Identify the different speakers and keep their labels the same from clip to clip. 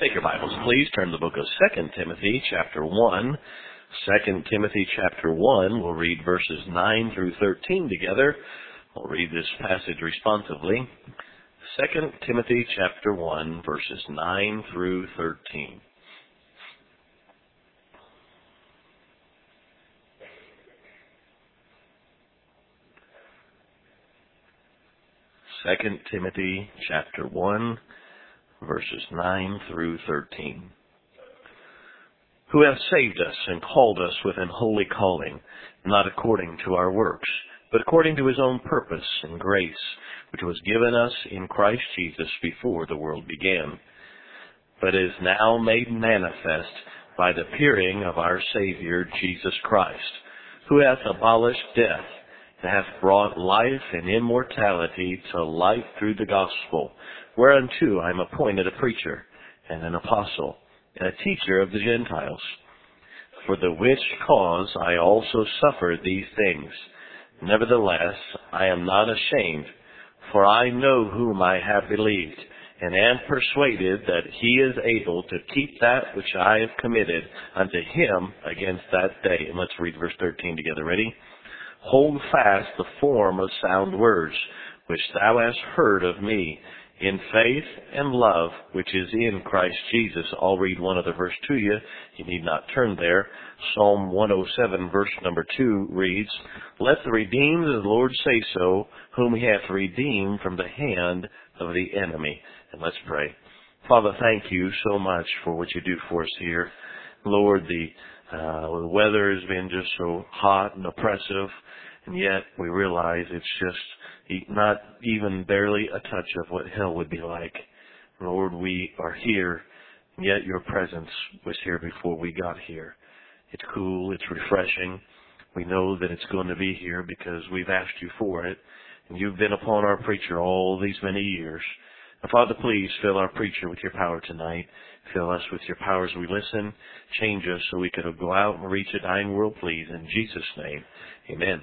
Speaker 1: Take your Bibles, please. Turn to the book of 2 Timothy, chapter 1. 2 Timothy, chapter 1. We'll read verses 9 through 13 together. We'll read this passage responsively. 2 Timothy, chapter 1, verses 9 through 13. Second Timothy chapter 1, verses 9 through 13. Who hath saved us and called us with an holy calling, not according to our works, but according to his own purpose and grace, which was given us in Christ Jesus before the world began, but is now made manifest by the appearing of our Savior Jesus Christ, who hath abolished death, and hath brought life and immortality to light through the gospel, whereunto I am appointed a preacher, and an apostle, and a teacher of the Gentiles. For the which cause I also suffer these things. Nevertheless, I am not ashamed, for I know whom I have believed, and am persuaded that he is able to keep that which I have committed unto him against that day. And let's read verse 13 together. Ready? Hold fast the form of sound words, which thou hast heard of me, in faith and love, which is in Christ Jesus. I'll read one other verse to you. You need not turn there. Psalm 107, verse number 2 reads, Let the redeemed of the Lord say so, whom he hath redeemed from the hand of the enemy. And let's pray. Father, thank you so much for what you do for us here. Lord, the weather has been just so hot and oppressive, and yet we realize it's just not even barely a touch of what hell would be like. Lord, we are here, and yet your presence was here before we got here. It's cool, it's refreshing. We know that it's going to be here because we've asked you for it, and you've been upon our preacher all these many years. And Father, please fill our preacher with your power tonight. Fill us with your power as we listen. Change us so we can go out and reach a dying world, please. In Jesus' name, amen.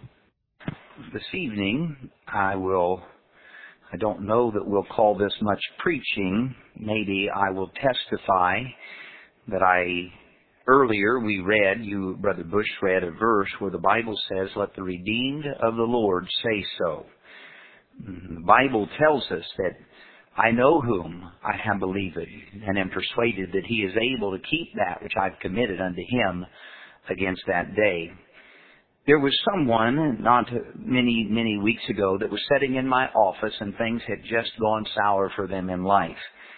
Speaker 2: This evening, I don't know that we'll call this much preaching. Maybe I will testify that earlier we read, Brother Bush read a verse where the Bible says, Let the redeemed of the Lord say so. The Bible tells us that I know whom I have believed, and am persuaded that he is able to keep that which I've committed unto him against that day. There was someone not many weeks ago that was sitting in my office, and things had just gone sour for them in life.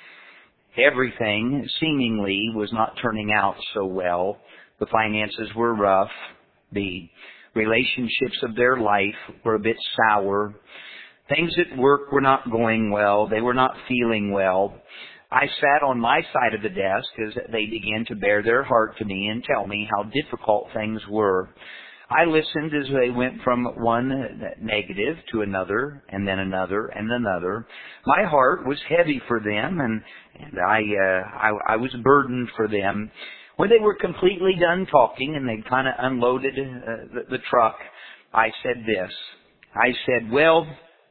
Speaker 2: Everything seemingly was not turning out so well. The finances were rough. The relationships of their life were a bit sour. Things at work were not going well. They were not feeling well. I sat on my side of the desk as they began to bare their heart to me and tell me how difficult things were. I listened as they went from one negative to another, and then another, and another. My heart was heavy for them, and I was burdened for them. When they were completely done talking and they kind of unloaded the truck, I said this. I said, well,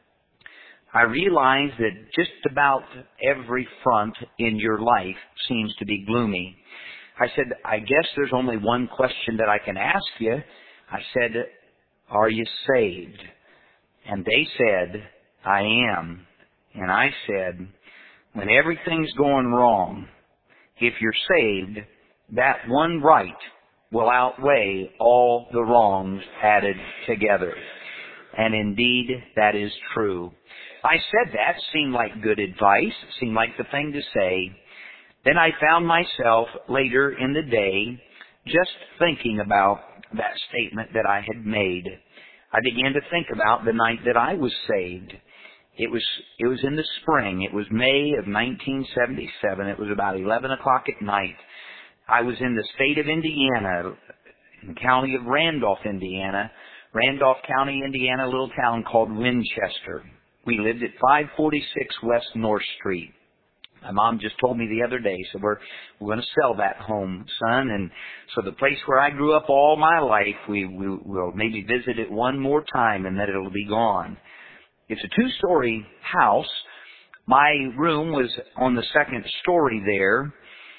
Speaker 2: I realize that just about every front in your life seems to be gloomy. I said, I guess there's only one question that I can ask you. I said, are you saved? And they said, I am. And I said, when everything's going wrong, if you're saved, that one right will outweigh all the wrongs added together. And indeed, that is true. I said that, seemed like good advice, seemed like the thing to say. Then I found myself later in the day just thinking about that statement that I had made. I began to think about the night that I was saved. It was in the spring. It was May of 1977. It was about 11 o'clock at night. I was in the state of Indiana, in the county of Randolph, Indiana. Randolph County, Indiana, a little town called Winchester. We lived at 546 West North Street. My mom just told me the other day, so we're going to sell that home, son. And so the place where I grew up all my life, we'll maybe visit it one more time, and then it'll be gone. It's a two-story house, My room was on the second story there.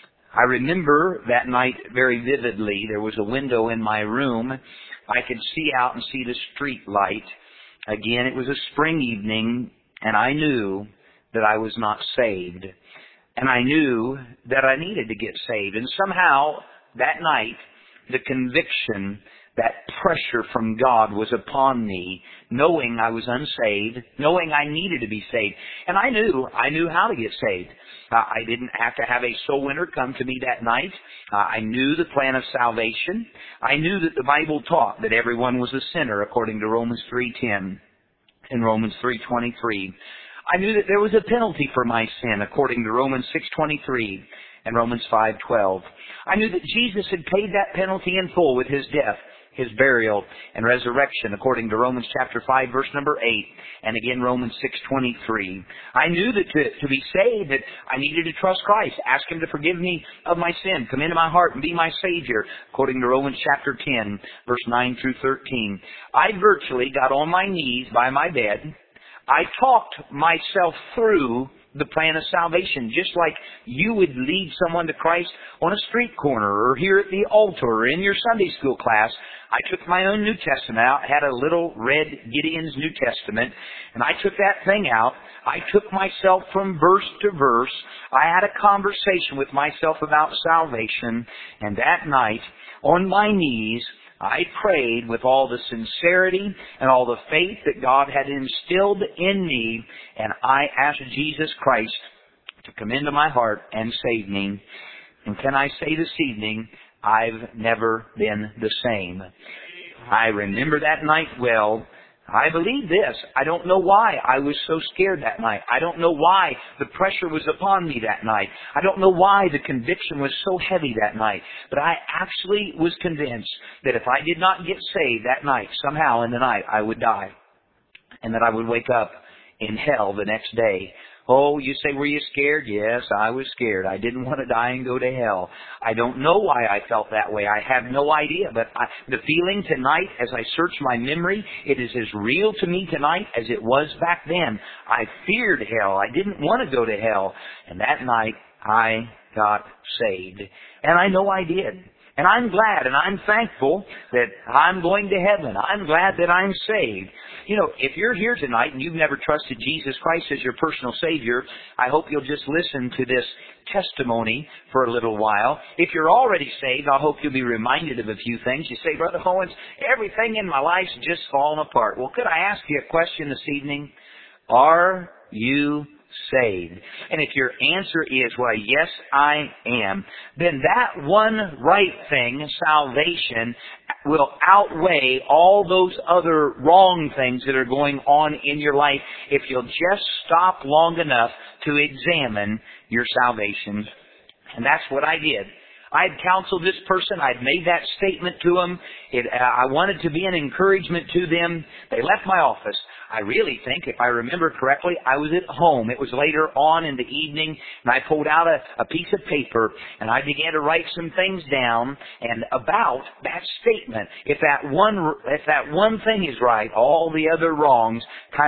Speaker 2: I remember that night very vividly. There was a window in my room. I could see out and see the street light. Again, it was a spring evening, and I knew that I was not saved. And I knew that I needed to get saved. And somehow, that night, the conviction, that pressure from God was upon me, knowing I was unsaved, knowing I needed to be saved. And I knew how to get saved. I didn't have to have a soul winner come to me that night. I knew the plan of salvation. I knew that the Bible taught that everyone was a sinner according to Romans 3:10 and Romans 3:23. I knew that there was a penalty for my sin according to Romans 6:23 and Romans 5:12. I knew that Jesus had paid that penalty in full with His death, His burial, and resurrection according to Romans chapter 5 verse number 8 and again Romans 6:23. I knew that to be saved that I needed to trust Christ, ask Him to forgive me of my sin, come into my heart and be my Savior according to Romans chapter 10 verse 9 through 13. I virtually got on my knees by my bed. I talked myself through the plan of salvation, just like you would lead someone to Christ on a street corner or here at the altar or in your Sunday school class. I took my own New Testament out, had a little red Gideon's New Testament, and I took that thing out. I took myself from verse to verse. I had a conversation with myself about salvation, and that night, on my knees, I prayed with all the sincerity and all the faith that God had instilled in me, and I asked Jesus Christ to come into my heart and save me. And can I say this evening, I've never been the same. I remember that night well. I believe this. I don't know why I was so scared that night. I don't know why the pressure was upon me that night. I don't know why the conviction was so heavy that night. But I actually was convinced that if I did not get saved that night, somehow in the night, I would die. And that I would wake up in hell the next day. Oh, you say, were you scared? Yes, I was scared. I didn't want to die and go to hell. I don't know why I felt that way. I have no idea. But the feeling tonight, as I search my memory, it is as real to me tonight as it was back then. I feared hell. I didn't want to go to hell. And that night, I got saved. And I know I did. And I'm glad and I'm thankful that I'm going to heaven. I'm glad that I'm saved. You know, if you're here tonight and you've never trusted Jesus Christ as your personal Savior, I hope you'll just listen to this testimony for a little while. If you're already saved, I hope you'll be reminded of a few things. You say, Brother Owens, everything in my life's just fallen apart. Well, could I ask you a question this evening? Are you saved? And if your answer is, well, yes, I am, then that one right thing, salvation, will outweigh all those other wrong things that are going on in your life if you'll just stop long enough to examine your salvation. And that's what I did. I'd counseled this person. I'd made that statement to them. I wanted to be an encouragement to them. They left my office. I really think, if I remember correctly, I was at home. It was later on in the evening, and I pulled out a piece of paper, and I began to write some things down and about that statement. If that one thing is right, all the other wrongs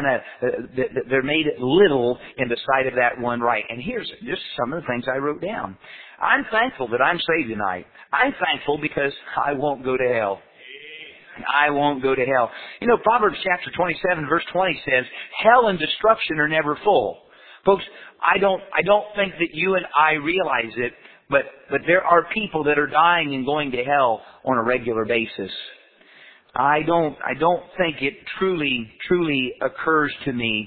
Speaker 2: they're made little in the sight of that one right. And here's just some of the things I wrote down. I'm thankful that I'm saved tonight. I'm thankful because I won't go to hell. I won't go to hell. You know, Proverbs chapter 27 verse 20 says, hell and destruction are never full. Folks, I don't think that you and I realize it, but there are people that are dying and going to hell on a regular basis. I don't think it truly occurs to me.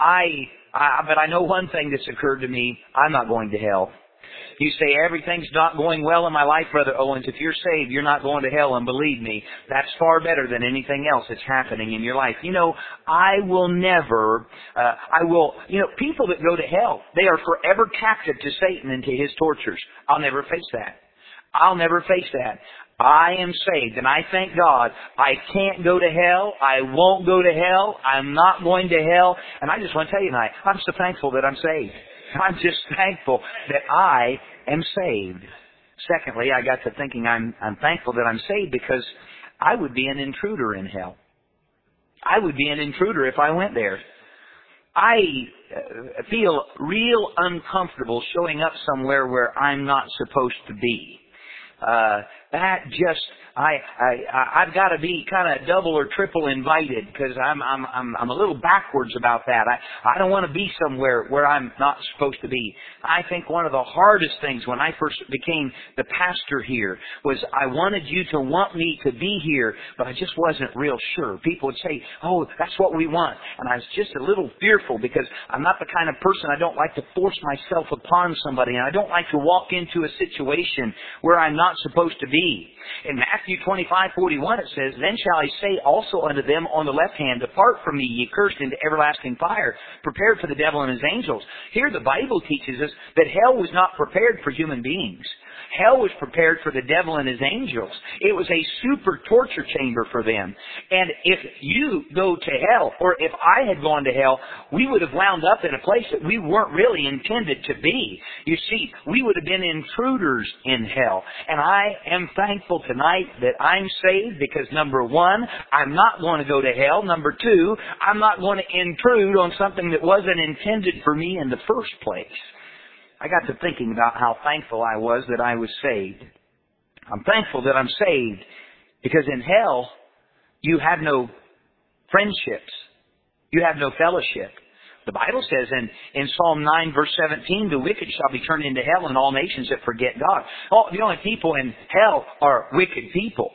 Speaker 2: But I know one thing that's occurred to me. I'm not going to hell. You say, everything's not going well in my life, Brother Owens. If you're saved, you're not going to hell. And believe me, that's far better than anything else that's happening in your life. You know, people that go to hell, they are forever captive to Satan and to his tortures. I'll never face that. I am saved, and I thank God. I can't go to hell. I won't go to hell. I'm not going to hell. And I just want to tell you tonight, I'm so thankful that I'm saved. I'm just thankful that I am saved. Secondly, I got to thinking I'm thankful that I'm saved because I would be an intruder in hell. I would be an intruder if I went there. I feel real uncomfortable showing up somewhere where I'm not supposed to be. I've got to be kind of double or triple invited because I'm a little backwards about that. I don't want to be somewhere where I'm not supposed to be. I think one of the hardest things when I first became the pastor here was I wanted you to want me to be here, but I just wasn't real sure. People would say, "Oh, that's what we want," and I was just a little fearful because I'm not the kind of person, I don't like to force myself upon somebody, and I don't like to walk into a situation where I'm not supposed to be. In Matthew 25:41 it says, "Then shall I say also unto them on the left hand, Depart from me, ye cursed, into everlasting fire, prepared for the devil and his angels." Here the Bible teaches us that hell was not prepared for human beings. Hell was prepared for the devil and his angels. It was a super torture chamber for them. And if you go to hell, or if I had gone to hell, we would have wound up in a place that we weren't really intended to be. You see, we would have been intruders in hell. And I am thankful tonight that I'm saved because, number one, I'm not going to go to hell. Number two, I'm not going to intrude on something that wasn't intended for me in the first place. I got to thinking about how thankful I was that I was saved. I'm thankful that I'm saved because in hell, you have no friendships. You have no fellowship. The Bible says in Psalm 9 verse 17, "The wicked shall be turned into hell and all nations that forget God." The only people in hell are wicked people.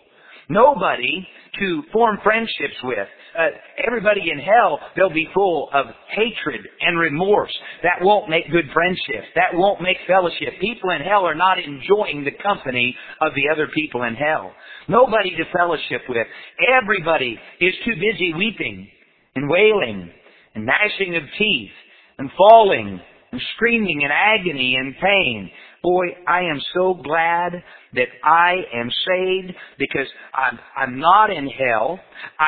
Speaker 2: Nobody to form friendships with. Everybody in hell, they'll be full of hatred and remorse. That won't make good friendships. That won't make fellowship. People in hell are not enjoying the company of the other people in hell. Nobody to fellowship with. Everybody is too busy weeping and wailing and gnashing of teeth and falling and screaming in agony and pain. Boy, I am so glad that I am saved because I'm not in hell.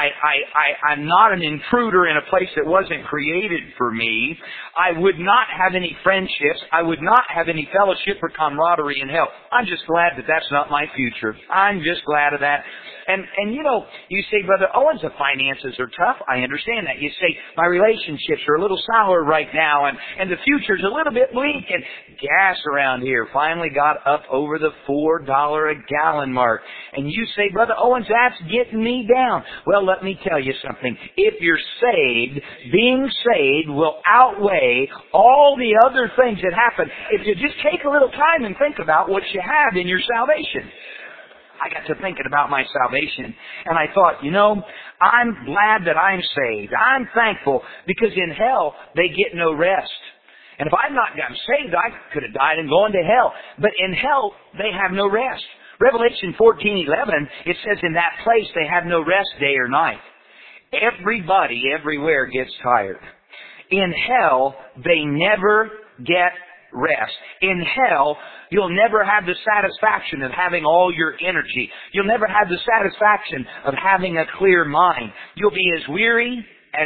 Speaker 2: I'm not an intruder in a place that wasn't created for me. I would not have any friendships. I would not have any fellowship or camaraderie in hell. I'm just glad that that's not my future. I'm just glad of that. And you know, you say, Brother Owens, the finances are tough. I understand that. You say, my relationships are a little sour right now, and the future's a little bit bleak, and gas around here finally got up over the $4 a gallon mark. And you say, Brother Owens, that's getting me down. Well, let me tell you something. If you're saved, being saved will outweigh all the other things that happen if you just take a little time and think about what you have in your salvation. I got to thinking about my salvation, and I thought, you know, I'm glad that I'm saved. I'm thankful because in hell, they get no rest. And if I'd not gotten saved, I could have died and gone to hell. But in hell, they have no rest. Revelation 14:11, it says in that place they have no rest day or night. Everybody everywhere gets tired. In hell, they never get rest. In hell, you'll never have the satisfaction of having all your energy. You'll never have the satisfaction of having a clear mind. You'll be as weary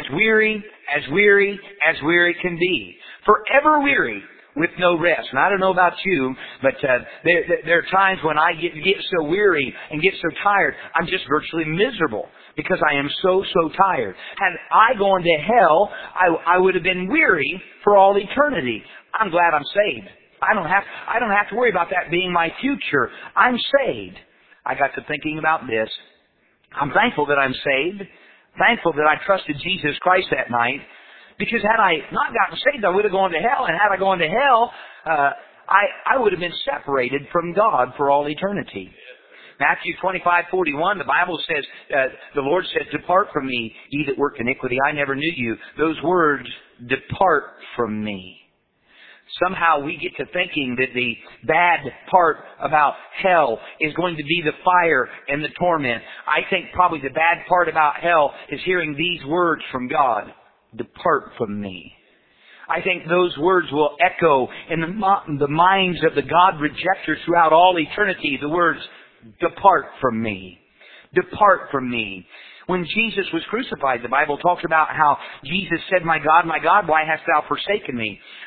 Speaker 2: can be. Forever weary with no rest. And I don't know about you, but there are times when I get so weary and get so tired, I'm just virtually miserable because I am so tired. Had I gone to hell, I would have been weary for all eternity. I'm glad I'm saved. I don't have to worry about that being my future. I'm saved. I got to thinking about this. I'm thankful that I'm saved. Thankful that I trusted Jesus Christ that night. Because had I not gotten saved, I would have gone to hell. And had I gone to hell, I would have been separated from God for all eternity. Matthew 25:41, the Bible says, the Lord said, "Depart from me, ye that work iniquity. I never knew you." Those words, depart from me. Somehow we get to thinking that the bad part about hell is going to be the fire and the torment. I think probably the bad part about hell is hearing these words from God. Depart from me. I think those words will echo in the minds of the God rejectors throughout all eternity. The words, depart from me. Depart from me. When Jesus was crucified, the Bible talks about how Jesus said, my God, why hast thou forsaken me?"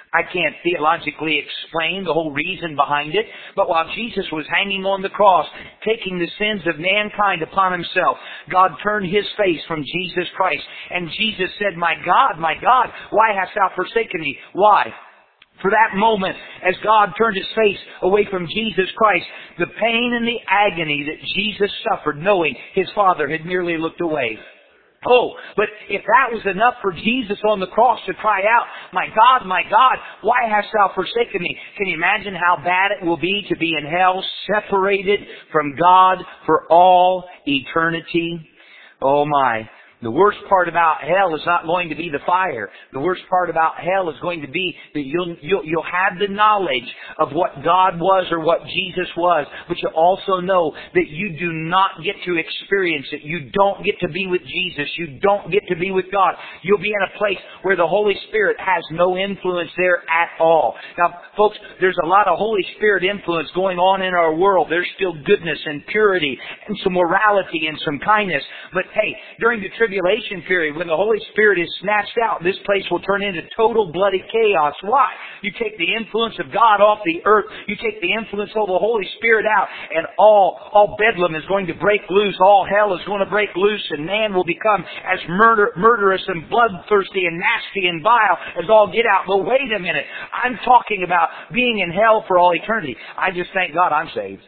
Speaker 2: I can't theologically explain the whole reason behind it, but while Jesus was hanging on the cross, taking the sins of mankind upon Himself, God turned His face from Jesus Christ, and Jesus said, my God, why hast Thou forsaken me?" Why? For that moment, as God turned His face away from Jesus Christ, the pain and the agony that Jesus suffered, knowing His Father had merely looked away. Oh, but if that was enough for Jesus on the cross to cry out, my God, why hast Thou forsaken me?" Can you imagine how bad it will be to be in hell, separated from God for all eternity? Oh my. The worst part about hell is not going to be the fire. The worst part about hell is going to be that you'll have the knowledge of what God was or what Jesus was, but you'll also know that you do not get to experience it. You don't get to be with Jesus. You don't get to be with God. You'll be in a place where the Holy Spirit has no influence there at all. Now, folks, there's a lot of Holy Spirit influence going on in our world. There's still goodness and purity and some morality and some kindness. But hey, during the tribulation period, when the Holy Spirit is snatched out, this place will turn into total bloody chaos. Why? You take the influence of God off the earth, you take the influence of the Holy Spirit out, and all bedlam is going to break loose, all hell is going to break loose, and man will become as murderous and bloodthirsty and nasty and vile as all get out. But wait a minute, I'm talking about being in hell for all eternity. I just thank God I'm saved.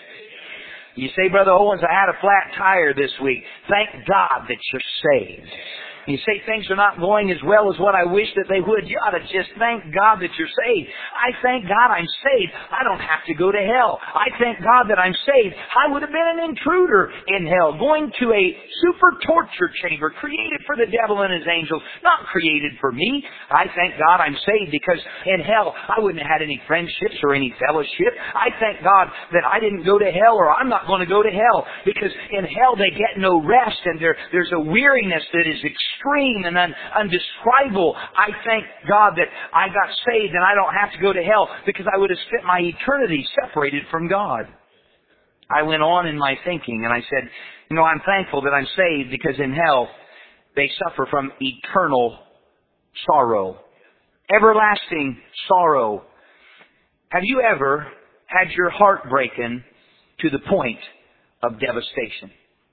Speaker 2: You say, "Brother Owens, I had a flat tire this week." Thank God that you're saved. You say things are not going as well as what I wish that they would. You ought to just thank God that you're saved. I thank God I'm saved. I don't have to go to hell. I thank God that I'm saved. I would have been an intruder in hell, going to a super torture chamber created for the devil and his angels, not created for me. I thank God I'm saved, because in hell I wouldn't have had any friendships or any fellowship. I thank God that I didn't go to hell, or I'm not going to go to hell, because in hell they get no rest, and there's a weariness that is extreme and undescribable. I thank God that I got saved and I don't have to go to hell, because I would have spent my eternity separated from God. I went on in my thinking and I said, I'm thankful that I'm saved, because in hell they suffer from eternal sorrow. Everlasting sorrow. Have you ever had your heart broken to the point of devastation?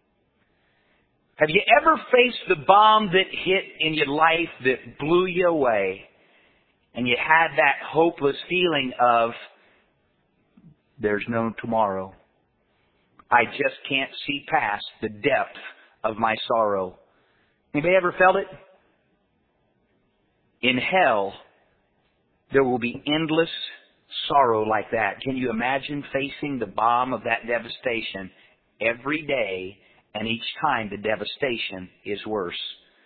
Speaker 2: Have you ever faced the bomb that hit in your life that blew you away, and you had that hopeless feeling of, there's no tomorrow. I just can't see past the depth of my sorrow. Anybody ever felt it? In hell, there will be endless sorrow like that. Can you imagine facing the bomb of that devastation every day, and each time the devastation is worse?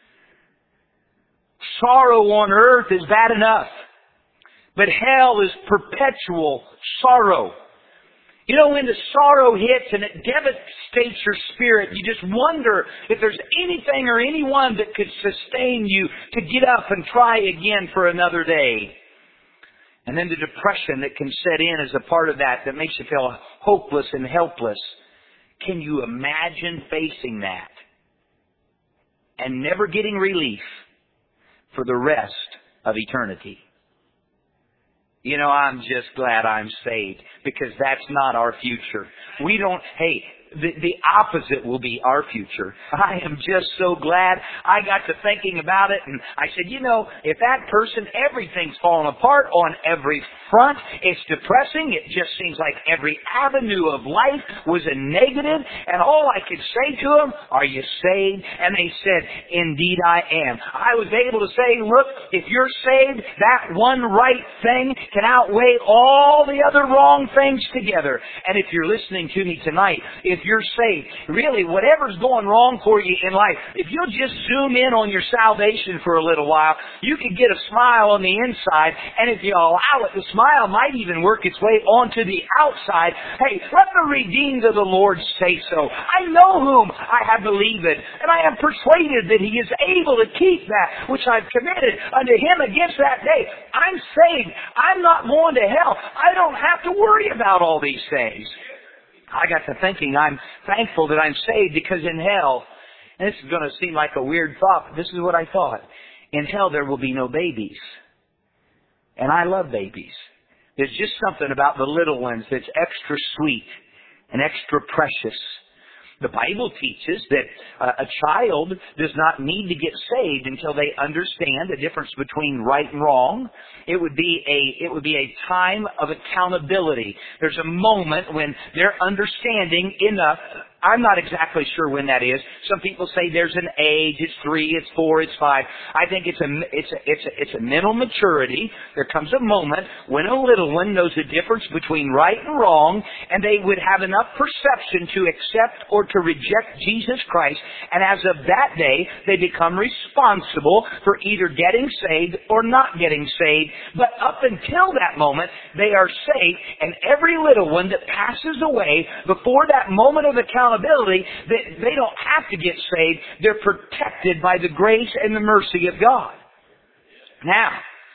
Speaker 2: Sorrow on earth is bad enough, but hell is perpetual sorrow. When the sorrow hits and it devastates your spirit, you just wonder if there's anything or anyone that could sustain you to get up and try again for another day. And then the depression that can set in as a part of that makes you feel hopeless and helpless. Can you imagine facing that and never getting relief for the rest of eternity? I'm just glad I'm saved, because that's not our future. The opposite will be our future. I am just so glad. I got to thinking about it, and I said, if that person, everything's falling apart on every front, it's depressing. It just seems like every avenue of life was a negative, and all I could say to them, "Are you saved?" And they said, "Indeed I am." I was able to say, look, if you're saved, that one right thing can outweigh all the other wrong things together. And if you're listening to me tonight, if you're saved, really, whatever's going wrong for you in life, if you'll just zoom in on your salvation for a little while, you can get a smile on the inside, and if you allow it, the smile might even work its way onto the outside. Hey, let the redeemed of the Lord say so. I know whom I have believed, and I am persuaded that He is able to keep that which I've committed unto Him against that day. I'm saved. I'm not going to hell. I don't have to worry about all these things. I got to thinking, I'm thankful that I'm saved, because in hell, and this is going to seem like a weird thought, but this is what I thought. In hell there will be no babies. And I love babies. There's just something about the little ones that's extra sweet and extra precious. The Bible teaches that a child does not need to get saved until they understand the difference between right and wrong. It would be a time of accountability. There's a moment when they're understanding enough. I'm not exactly sure when that is. Some people say there's an age. It's 3, it's 4, it's 5. I think it's a mental maturity. There comes a moment when a little one knows the difference between right and wrong, and they would have enough perception to accept or to reject Jesus Christ. And as of that day, they become responsible for either getting saved or not getting saved. But up until that moment, they are saved. And every little one that passes away before that moment of accountability, they don't have to get saved. They're protected by the grace and the mercy of God. Now,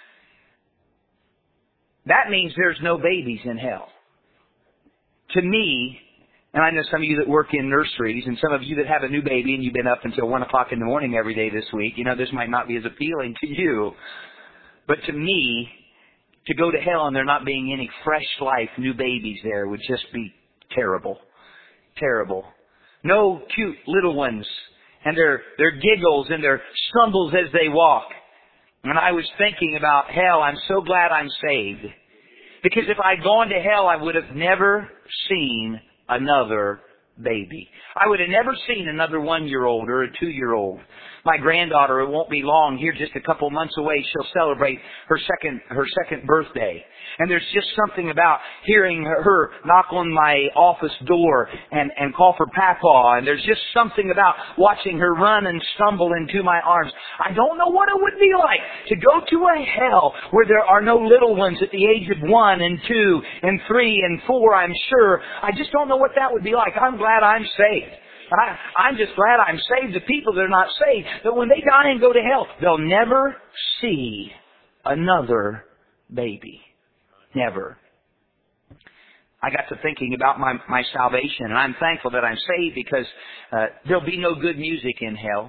Speaker 2: that means there's no babies in hell. To me, and I know some of you that work in nurseries and some of you that have a new baby and you've been up until 1 o'clock in the morning every day this week, this might not be as appealing to you. But to me, to go to hell and there not being any fresh life, new babies there would just be terrible. Terrible. No cute little ones and their giggles and their stumbles as they walk. When I was thinking about hell, I'm so glad I'm saved. Because if I'd gone to hell, I would have never seen another baby. I would have never seen another 1-year-old or a 2-year-old. My granddaughter, it won't be long, here just a couple months away, she'll celebrate her second birthday. And there's just something about hearing her knock on my office door and call for Papa. And there's just something about watching her run and stumble into my arms. I don't know what it would be like to go to a hell where there are no little ones at the age of 1 and 2 and 3 and 4, I'm sure. I just don't know what that would be like. I'm glad I'm saved. I'm just glad I'm saved. The people that are not saved, that when they die and go to hell, they'll never see another baby. Never. I got to thinking about my salvation, and I'm thankful that I'm saved because there'll be no good music in hell.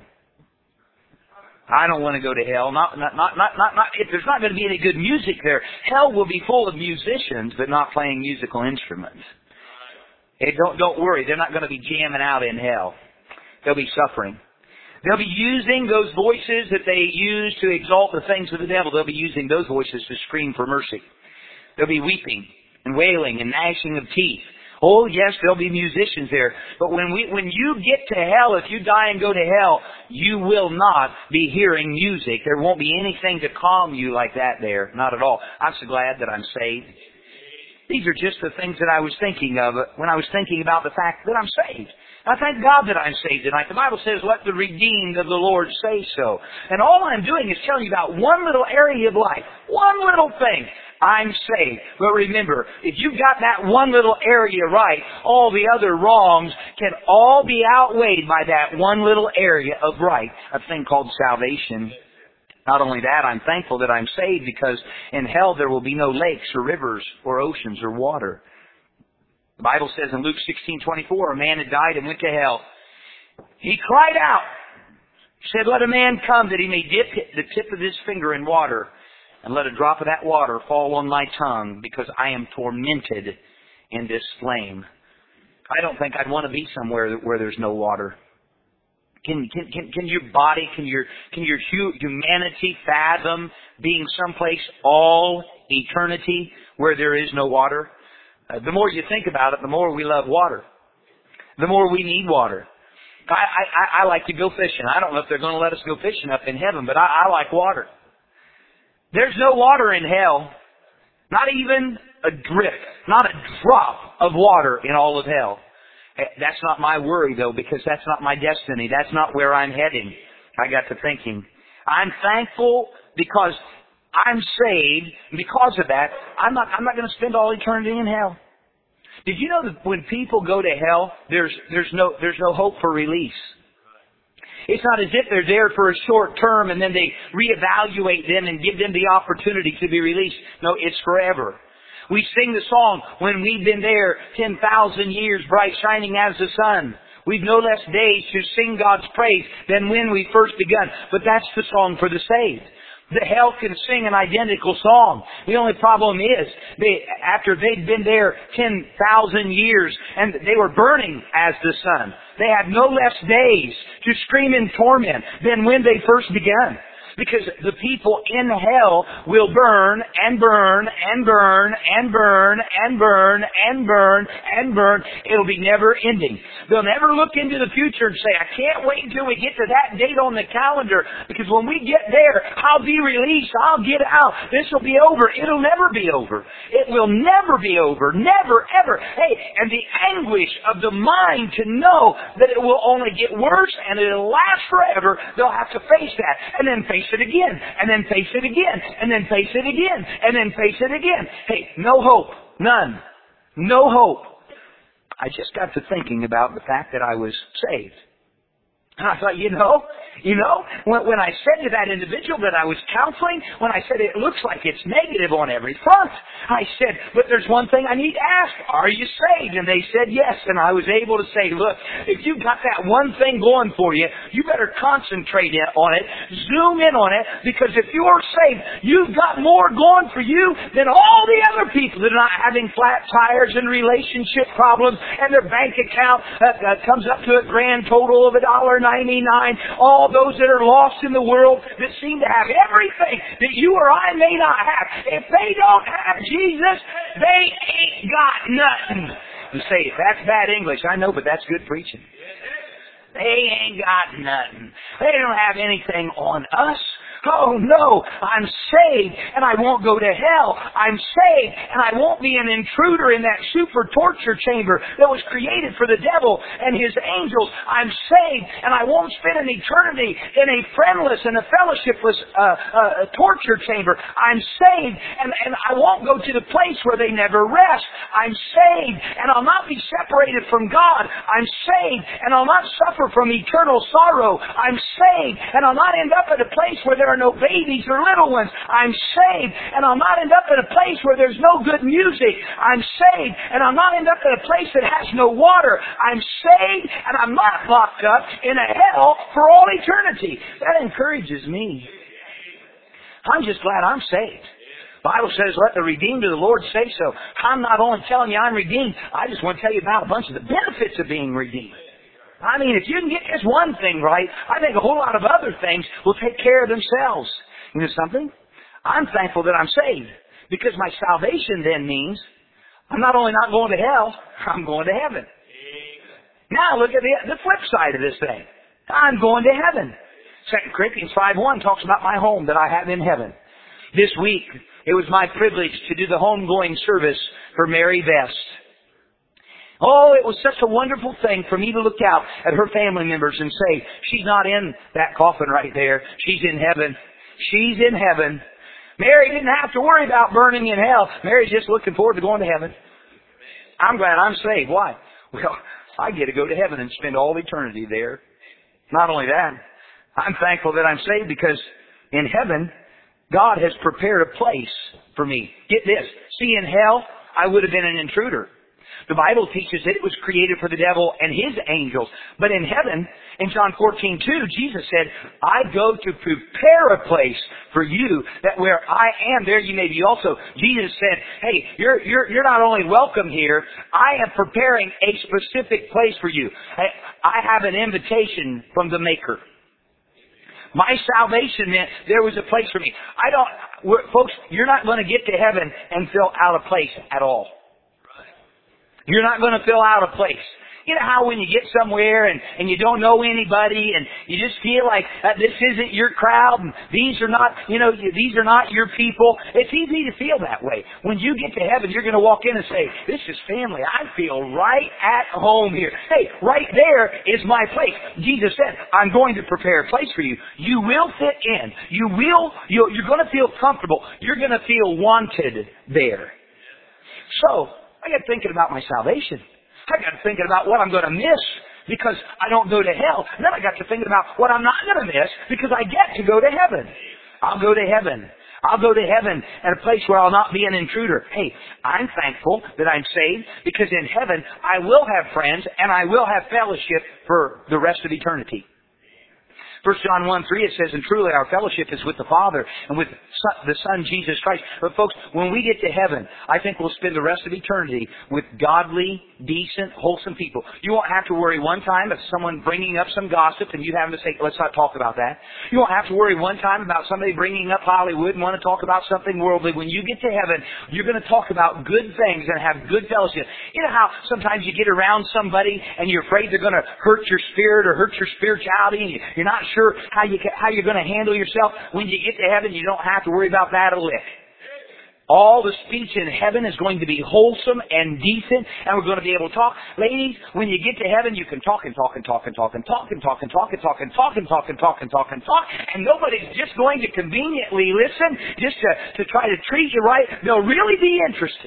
Speaker 2: I don't want to go to hell. Not if there's not going to be any good music there. Hell will be full of musicians, but not playing musical instruments. Hey, don't worry. They're not going to be jamming out in hell. They'll be suffering. They'll be using those voices that they use to exalt the things of the devil. They'll be using those voices to scream for mercy. There'll be weeping and wailing and gnashing of teeth. Oh, yes, there'll be musicians there. But when you get to hell, if you die and go to hell, you will not be hearing music. There won't be anything to calm you like that there. Not at all. I'm so glad that I'm saved. These are just the things that I was thinking of when I was thinking about the fact that I'm saved. I thank God that I'm saved tonight. The Bible says, let the redeemed of the Lord say so. And all I'm doing is telling you about one little area of life. One little thing. I'm saved. But remember, if you've got that one little area right, all the other wrongs can all be outweighed by that one little area of right, a thing called salvation. Not only that, I'm thankful that I'm saved because in hell there will be no lakes or rivers or oceans or water. The Bible says in Luke 16:24, a man had died and went to hell. He cried out. He said, let a man come that he may dip the tip of his finger in water and let a drop of that water fall on my tongue because I am tormented in this flame. I don't think I'd want to be somewhere where there's no water. Can your body, can your humanity fathom being someplace all eternity where there is no water? The more you think about it, the more we love water. The more we need water. I like to go fishing. I don't know if they're going to let us go fishing up in heaven, but I like water. There's no water in hell. Not even a drip. Not a drop of water in all of hell. That's not my worry, though, because that's not my destiny. That's not where I'm heading. I got to thinking. I'm thankful because I'm saved. Because of that, I'm not going to spend all eternity in hell. Did you know that when people go to hell, there's no hope for release? It's not as if they're there for a short term and then they reevaluate them and give them the opportunity to be released. No, it's forever. We sing the song, when we've been there 10,000 years, bright shining as the sun. We've no less days to sing God's praise than when we first begun. But that's the song for the saved. The hell can sing an identical song. The only problem is, after they'd been there 10,000 years and they were burning as the sun, they had no less days to scream in torment than when they first began. Because the people in hell will burn and burn and burn and burn and burn and burn and burn. It'll be never ending. They'll never look into the future and say, I can't wait until we get to that date on the calendar, because when we get there, I'll be released. I'll get out. This will be over. It'll never be over. It will never be over. Never, ever. Hey, and the anguish of the mind to know that it will only get worse and it'll last forever, they'll have to face that. And then face it again, and then face it again, and then face it again, and then face it again. Hey, no hope. None. No hope. I just got to thinking about the fact that I was saved. And I thought, when I said to that individual that I was counseling, when I said it looks like it's negative on every front, I said, but there's one thing I need to ask. Are you saved? And they said yes. And I was able to say, look, if you've got that one thing going for you, you better concentrate on it, zoom in on it, because if you're saved, you've got more going for you than all the other people that are not having flat tires and relationship problems, and their bank account comes up to a grand total of $1.99. All those that are lost in the world that seem to have everything that you or I may not have. If they don't have Jesus, they ain't got nothing. You say, that's bad English. I know, but that's good preaching. They ain't got nothing. They don't have anything on us. Oh no, I'm saved and I won't go to hell. I'm saved and I won't be an intruder in that super torture chamber that was created for the devil and his angels. I'm saved and I won't spend an eternity in a friendless and a fellowshipless torture chamber. I'm saved and I won't go to the place where they never rest. I'm saved and I'll not be separated from God. I'm saved and I'll not suffer from eternal sorrow. I'm saved and I'll not end up at a place where there are no babies or little ones. I'm saved and I'll not end up in a place where there's no good music. I'm saved and I'll not end up in a place that has no water. I'm saved and I'm not locked up in a hell for all eternity. That encourages me. I'm just glad I'm saved. The Bible says, let the redeemed of the Lord say so. I'm not only telling you I'm redeemed, I just want to tell you about a bunch of the benefits of being redeemed. I mean, if you can get this one thing right, I think a whole lot of other things will take care of themselves. You know something? I'm thankful that I'm saved, because my salvation then means I'm not only not going to hell, I'm going to heaven. Now look at the flip side of this thing. I'm going to heaven. 2 Corinthians 5:1 talks about my home that I have in heaven. This week, it was my privilege to do the homegoing service for Mary Vest. Oh, it was such a wonderful thing for me to look out at her family members and say, she's not in that coffin right there. She's in heaven. She's in heaven. Mary didn't have to worry about burning in hell. Mary's just looking forward to going to heaven. I'm glad I'm saved. Why? Well, I get to go to heaven and spend all eternity there. Not only that, I'm thankful that I'm saved because in heaven, God has prepared a place for me. Get this. See, in hell, I would have been an intruder. The Bible teaches that it was created for the devil and his angels. But in heaven, in John 14:2, Jesus said, I go to prepare a place for you, that where I am, there you may be also. Jesus said, hey, you're not only welcome here, I am preparing a specific place for you. I have an invitation from the Maker. My salvation meant there was a place for me. Folks, you're not going to get to heaven and feel out of place at all. You're not going to fill out a place. You know how when you get somewhere and you don't know anybody and you just feel like this isn't your crowd and these are not your people. It's easy to feel that way. When you get to heaven, you're going to walk in and say, this is family. I feel right at home here. Hey, right there is my place. Jesus said, I'm going to prepare a place for you. You will fit in. You're going to feel comfortable. You're going to feel wanted there. So, I got thinking about my salvation. I got thinking about what I'm going to miss because I don't go to hell. And then I got to thinking about what I'm not going to miss because I get to go to heaven. I'll go to heaven. I'll go to heaven at a place where I'll not be an intruder. Hey, I'm thankful that I'm saved because in heaven I will have friends and I will have fellowship for the rest of eternity. 1 John 1:3 it says, and truly our fellowship is with the Father and with the Son, Jesus Christ. But folks, when we get to heaven, I think we'll spend the rest of eternity with godly, decent, wholesome people. You won't have to worry one time of someone bringing up some gossip and you having to say, let's not talk about that. You won't have to worry one time about somebody bringing up Hollywood and want to talk about something worldly. When you get to heaven, you're going to talk about good things and have good fellowship. You know how sometimes you get around somebody and you're afraid they're going to hurt your spirit or hurt your spirituality and you're not sure how you're going to handle yourself? When you get to heaven, you don't have to worry about that a lick. All the speech in heaven is going to be wholesome and decent, and we're going to be able to talk. Ladies, when you get to heaven, you can talk and talk and talk and talk and talk and talk and talk and talk and talk and talk and talk and talk and talk, and nobody's just going to conveniently listen just to try to treat you right. They'll really be interested.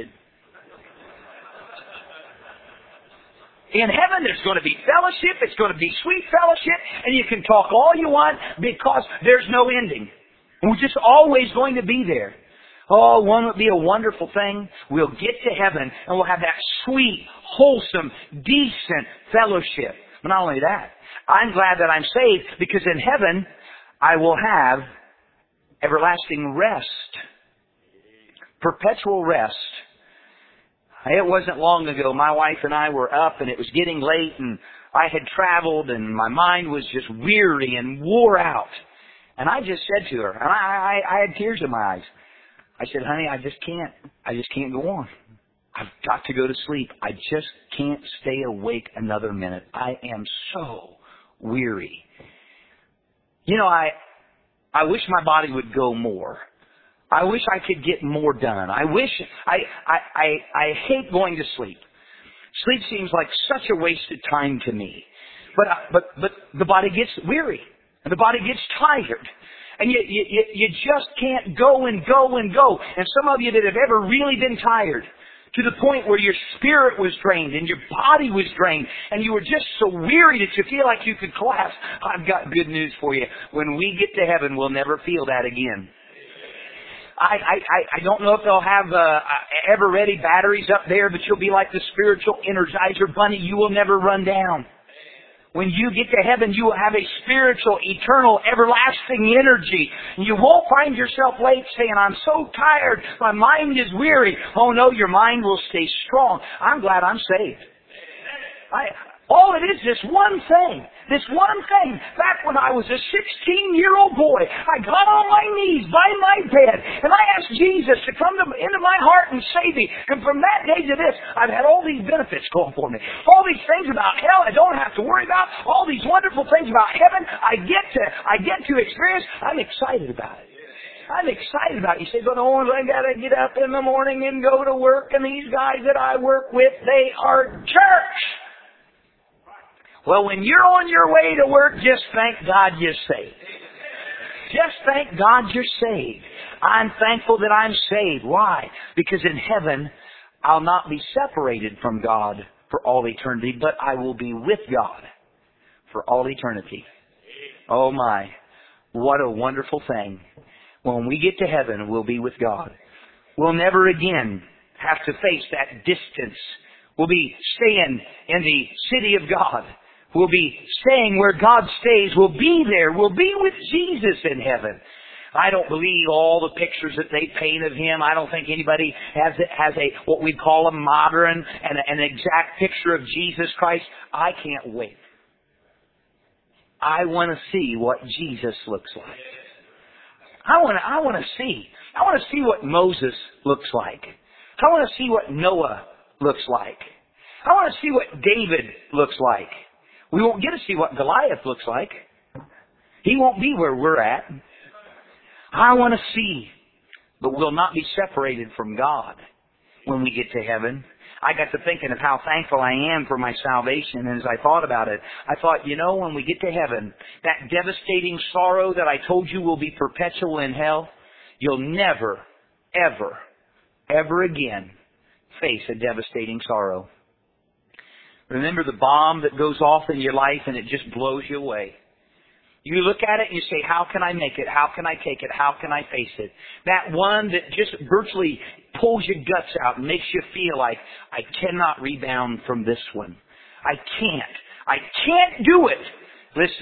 Speaker 2: In heaven, there's going to be fellowship. It's going to be sweet fellowship, and you can talk all you want because there's no ending. We're just always going to be there. Oh, one would be a wonderful thing. We'll get to heaven and we'll have that sweet, wholesome, decent fellowship. But not only that, I'm glad that I'm saved because in heaven I will have everlasting rest. Perpetual rest. It wasn't long ago, my wife and I were up and it was getting late and I had traveled and my mind was just weary and wore out. And I just said to her, and I had tears in my eyes. I said, honey, I just can't go on. I've got to go to sleep. I just can't stay awake another minute. I am so weary. You know, I wish my body would go more. I wish I could get more done. I hate going to sleep. Sleep seems like such a wasted time to me. But the body gets weary. And the body gets tired. And you just can't go and go and go. And some of you that have ever really been tired to the point where your spirit was drained and your body was drained and you were just so weary that you feel like you could collapse. I've got good news for you. When we get to heaven, we'll never feel that again. I don't know if they'll have ever-ready batteries up there, but you'll be like the spiritual Energizer Bunny. You will never run down. When you get to heaven, you will have a spiritual, eternal, everlasting energy. You won't find yourself late saying, I'm so tired, my mind is weary. Oh no, your mind will stay strong. I'm glad I'm saved. All it is this one thing. This one thing. Back when I was a 16-year-old boy, I got on my knees by my bed and I asked Jesus to come into my heart and save me. And from that day to this, I've had all these benefits going for me. All these things about hell I don't have to worry about. All these wonderful things about heaven I get to experience. I'm excited about it. I'm excited about it. You say, but Owens, I got to get up in the morning and go to work, and these guys that I work with, they are church. Well, when you're on your way to work, just thank God you're saved. Just thank God you're saved. I'm thankful that I'm saved. Why? Because in heaven, I'll not be separated from God for all eternity, but I will be with God for all eternity. Oh my, what a wonderful thing. When we get to heaven, we'll be with God. We'll never again have to face that distance. We'll be staying in the city of God. We'll be staying where God stays. We'll be there. We'll be with Jesus in heaven. I don't believe all the pictures that they paint of Him. I don't think anybody has a what we call a modern and an exact picture of Jesus Christ. I can't wait. I want to see what Jesus looks like. I want to see what Moses looks like. I want to see what Noah looks like. I want to see what David looks like. We won't get to see what Goliath looks like. He won't be where we're at. I want to see, but we'll not be separated from God when we get to heaven. I got to thinking of how thankful I am for my salvation, and as I thought about it, I thought, when we get to heaven, that devastating sorrow that I told you will be perpetual in hell, you'll never, ever, ever again face a devastating sorrow. Remember the bomb that goes off in your life and it just blows you away. You look at it and you say, how can I make it? How can I take it? How can I face it? That one that just virtually pulls your guts out and makes you feel like, I cannot rebound from this one. I can't do it. Listen,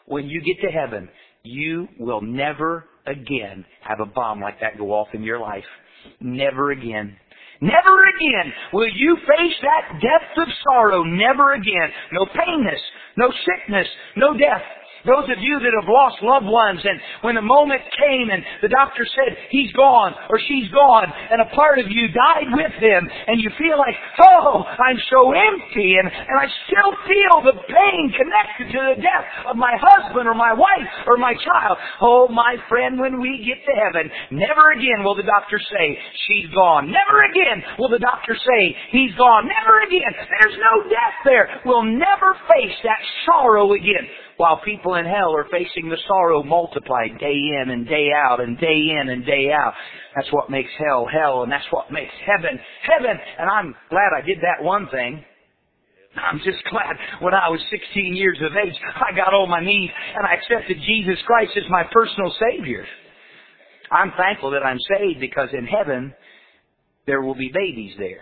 Speaker 2: when you get to heaven, you will never again have a bomb like that go off in your life. Never again. Never again will you face that depth of sorrow. Never again. No painness, no sickness, no death. Those of you that have lost loved ones, and when the moment came and the doctor said, he's gone or she's gone, and a part of you died with them, and you feel like, oh, I'm so empty, and I still feel the pain connected to the death of my husband or my wife or my child. Oh, my friend, when we get to heaven, never again will the doctor say, she's gone. Never again will the doctor say, he's gone. Never again. There's no death there. We'll never face that sorrow again. While people in hell are facing the sorrow multiplied day in and day out and day in and day out. That's what makes hell hell, and that's what makes heaven heaven. And I'm glad I did that one thing. I'm just glad when I was 16 years of age, I got on my knees and I accepted Jesus Christ as my personal Savior. I'm thankful that I'm saved, because in heaven there will be babies there.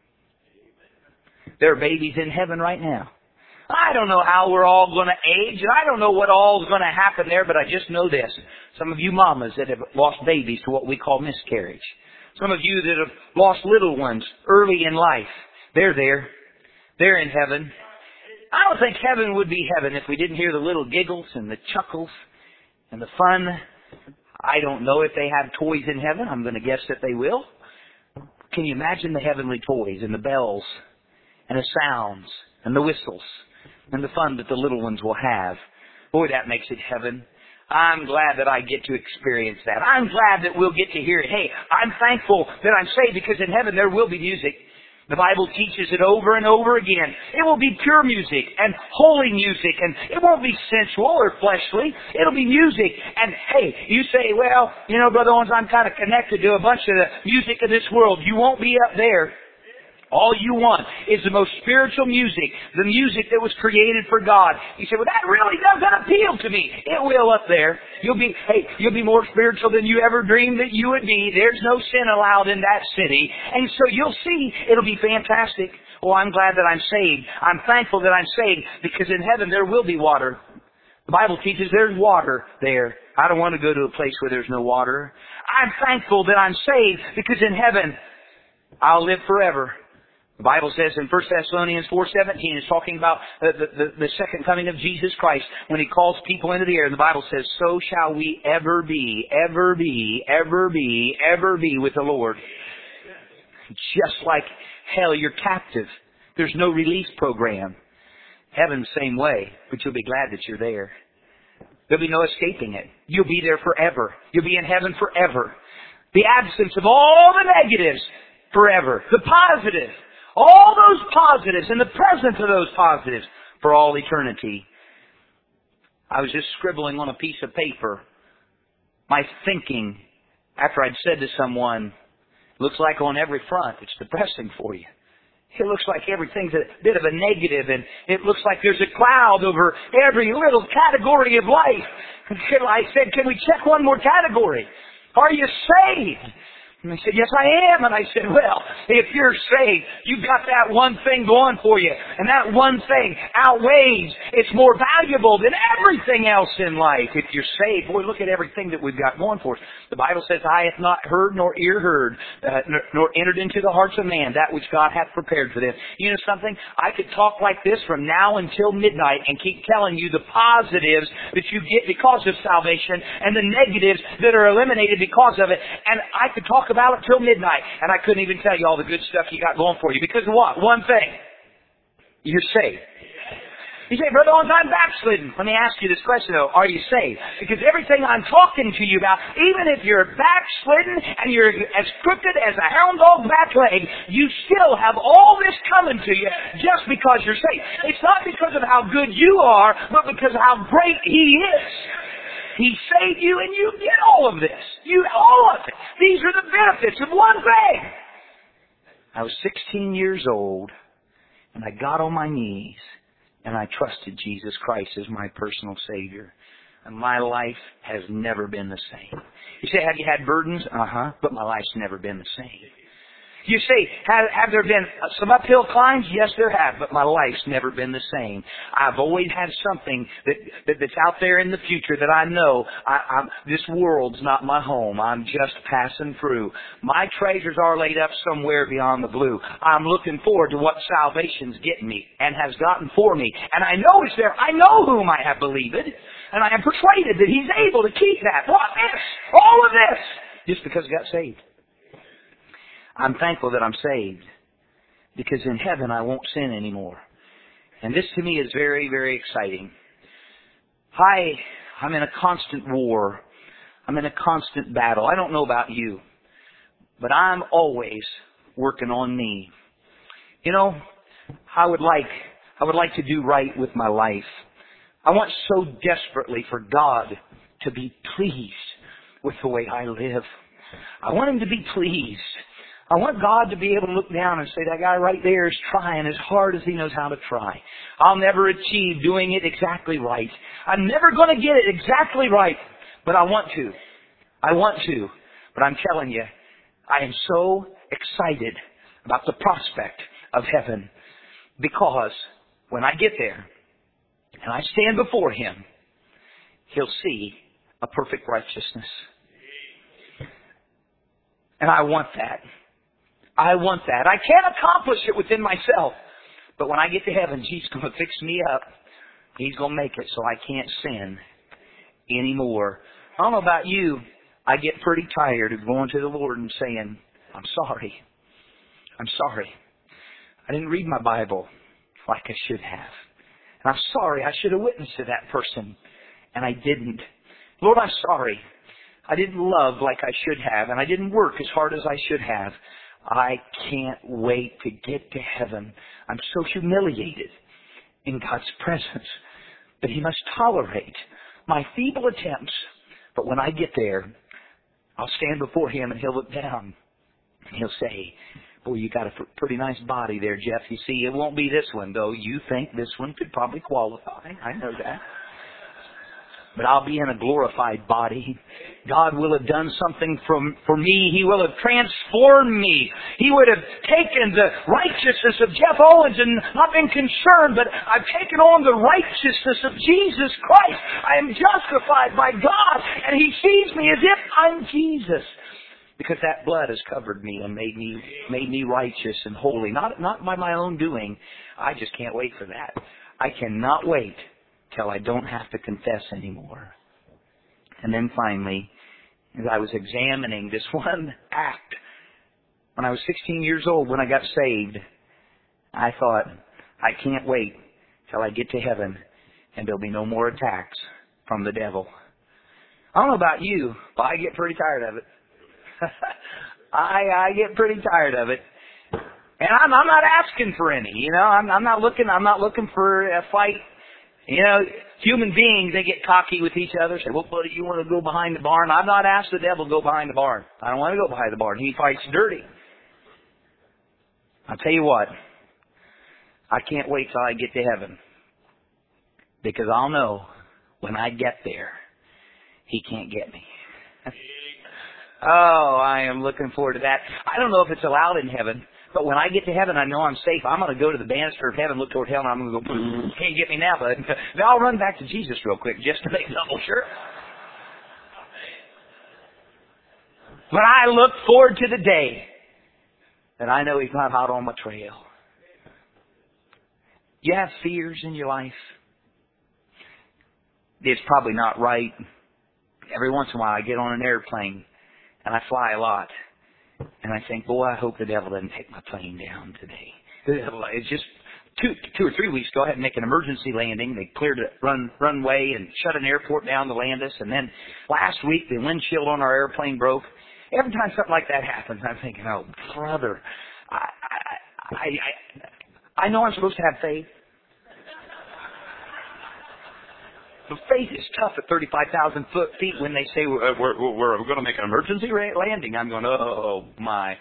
Speaker 2: There are babies in heaven right now. I don't know how we're all going to age, and I don't know what all is going to happen there, but I just know this. Some of you mamas that have lost babies to what we call miscarriage. Some of you that have lost little ones early in life. They're there. They're in heaven. I don't think heaven would be heaven if we didn't hear the little giggles and the chuckles and the fun. I don't know if they have toys in heaven. I'm going to guess that they will. Can you imagine the heavenly toys and the bells and the sounds and the whistles and the fun that the little ones will have? Boy, that makes it heaven. I'm glad that I get to experience that. I'm glad that we'll get to hear it. Hey, I'm thankful that I'm saved, because in heaven there will be music. The Bible teaches it over and over again. It will be pure music and holy music, and it won't be sensual or fleshly. It'll be music. And hey, you say, well, you know, Brother Owens, I'm kind of connected to a bunch of the music of this world. You won't be up there. All you want is the most spiritual music, the music that was created for God. You say, well, that really doesn't appeal to me. It will up there. You'll be more spiritual than you ever dreamed that you would be. There's no sin allowed in that city. And so you'll see, it'll be fantastic. Oh, I'm glad that I'm saved. I'm thankful that I'm saved, because in heaven there will be water. The Bible teaches there's water there. I don't want to go to a place where there's no water. I'm thankful that I'm saved, because in heaven I'll live forever. The Bible says in 1 Thessalonians 4:17, it's talking about the second coming of Jesus Christ when He calls people into the air. And the Bible says, so shall we ever be, ever be, ever be, ever be with the Lord. Just like hell, you're captive. There's no release program. Heaven, same way, but you'll be glad that you're there. There'll be no escaping it. You'll be there forever. You'll be in heaven forever. The absence of all the negatives forever. The positive. All those positives and the presence of those positives for all eternity. I was just scribbling on a piece of paper my thinking after I'd said to someone, looks like on every front it's depressing for you. It looks like everything's a bit of a negative, and it looks like there's a cloud over every little category of life. I said, can we check one more category? Are you saved? And they said, yes, I am. And I said, well, if you're saved, you've got that one thing going for you. And that one thing outweighs, it's more valuable than everything else in life. If you're saved, boy, look at everything that we've got going for us. The Bible says, eye hath not heard nor ear heard, nor entered into the hearts of man that which God hath prepared for them. You know something? I could talk like this from now until midnight and keep telling you the positives that you get because of salvation and the negatives that are eliminated because of it. And I could talk about it till midnight, and I couldn't even tell you all the good stuff you got going for you. Because of what? One thing. You're saved. You say, Brother Owens, I'm backslidden. Let me ask you this question, though. Are you saved? Because everything I'm talking to you about, even if you're backslidden and you're as crooked as a hound dog back leg, you still have all this coming to you just because you're saved. It's not because of how good you are, but because of how great He is. He saved you and you get all of this. All of it. These are the benefits of one thing. I was 16 years old and I got on my knees and I trusted Jesus Christ as my personal Savior. And my life has never been the same. You say, have you had burdens? But my life's never been the same. You say, have there been some uphill climbs? Yes, there have, but my life's never been the same. I've always had something that's out there in the future that I know this world's not my home. I'm just passing through. My treasures are laid up somewhere beyond the blue. I'm looking forward to what salvation's getting me and has gotten for me. And I know it's there. I know whom I have believed. And I am persuaded that He's able to keep that. What? This? All of this? Just because I got saved. I'm thankful that I'm saved because in heaven I won't sin anymore. And this to me is very, very exciting. I'm in a constant war. I'm in a constant battle. I don't know about you, but I'm always working on me. You know, I would like to do right with my life. I want so desperately for God to be pleased with the way I live. I want Him to be pleased. I want God to be able to look down and say, that guy right there is trying as hard as he knows how to try. I'll never achieve doing it exactly right. I'm never going to get it exactly right, but I want to. I want to. But I'm telling you, I am so excited about the prospect of heaven because when I get there and I stand before Him, He'll see a perfect righteousness. And I want that. I want that. I can't accomplish it within myself. But when I get to heaven, Jesus is going to fix me up. He's going to make it so I can't sin anymore. I don't know about you. I get pretty tired of going to the Lord and saying, I'm sorry. I'm sorry. I didn't read my Bible like I should have. And I'm sorry. I should have witnessed to that person. And I didn't. Lord, I'm sorry. I didn't love like I should have. And I didn't work as hard as I should have. I can't wait to get to heaven. I'm so humiliated in God's presence that He must tolerate my feeble attempts. But when I get there, I'll stand before Him and He'll look down and He'll say, boy, you got a pretty nice body there, Jeff. You see, it won't be this one, though. You think this one could probably qualify. I know that. But I'll be in a glorified body. God will have done something for me. He will have transformed me. He would have taken the righteousness of Jeff Owens and not been concerned, but I've taken on the righteousness of Jesus Christ. I am justified by God, and He sees me as if I'm Jesus. Because that blood has covered me and made me righteous and holy. Not by my own doing. I just can't wait for that. I cannot wait till I don't have to confess anymore. And then finally, as I was examining this one act, when I was 16 years old, when I got saved, I thought, I can't wait till I get to heaven and there'll be no more attacks from the devil. I don't know about you, but I get pretty tired of it. I get pretty tired of it. And I'm not asking for any, you know, I'm not looking for a fight. You know, human beings, they get cocky with each other, say, well, buddy, you want to go behind the barn? I've not asked the devil to go behind the barn. I don't want to go behind the barn. He fights dirty. I'll tell you what, I can't wait till I get to heaven. Because I'll know when I get there, He can't get me. Oh, I am looking forward to that. I don't know if it's allowed in heaven. But when I get to heaven, I know I'm safe. I'm going to go to the banister of heaven, look toward hell, and I'm going to go, can't get me now, bud. Then I'll run back to Jesus real quick just to make double sure. But I look forward to the day that I know He's not hot on my trail. You have fears in your life. It's probably not right. Every once in a while I get on an airplane and I fly a lot. And I think, boy, I hope the devil doesn't take my plane down today. It's just 2 or 3 weeks ago, I had to make an emergency landing. They cleared a runway and shut an airport down to land us. And then last week, the windshield on our airplane broke. Every time something like that happens, I'm thinking, oh, brother, I know I'm supposed to have faith. But faith is tough at 35,000 feet when they say we're going to make an emergency landing. I'm going, oh, my.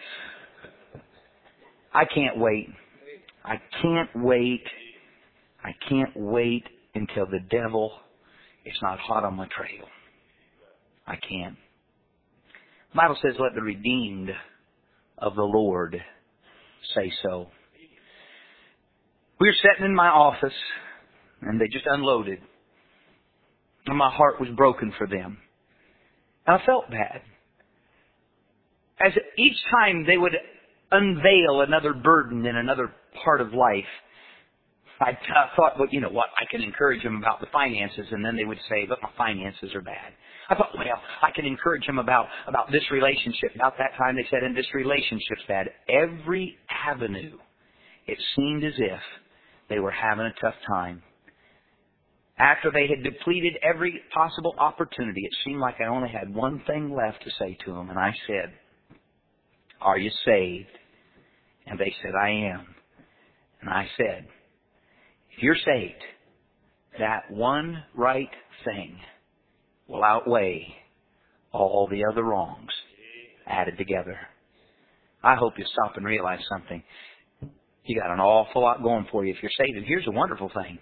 Speaker 2: I can't wait. I can't wait. I can't wait until the devil is not hot on my trail. I can't. The Bible says, let the redeemed of the Lord say so. We were sitting in my office, and they just unloaded. And my heart was broken for them. And I felt bad. As each time they would unveil another burden in another part of life, I thought, well, you know what, I can encourage them about the finances, and then they would say, but my finances are bad. I thought, well, I can encourage them about this relationship. About that time they said, and this relationship's bad. Every avenue, it seemed as if they were having a tough time. After they had depleted every possible opportunity, it seemed like I only had one thing left to say to them, and I said, are you saved? And they said, I am. And I said, if you're saved, that one right thing will outweigh all the other wrongs added together. I hope you stop and realize something. You got an awful lot going for you if you're saved. And here's a wonderful thing.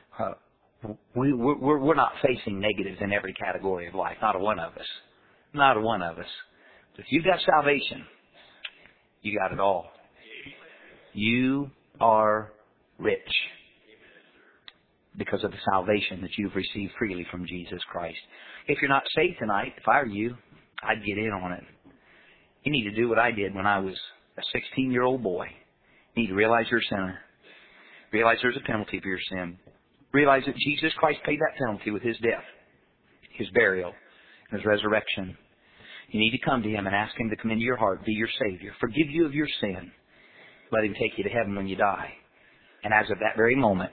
Speaker 2: We're not facing negatives in every category of life. Not a one of us. Not a one of us. But if you've got salvation, you got it all. You are rich because of the salvation that you've received freely from Jesus Christ. If you're not saved tonight, if I were you, I'd get in on it. You need to do what I did when I was a 16-year-old boy. You need to realize you're a sinner. Realize there's a penalty for your sin. Realize that Jesus Christ paid that penalty with His death, His burial, and His resurrection. You need to come to Him and ask Him to come into your heart, be your Savior, forgive you of your sin. Let Him take you to heaven when you die. And as of that very moment,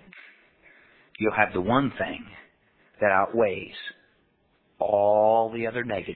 Speaker 2: you'll have the one thing that outweighs all the other negatives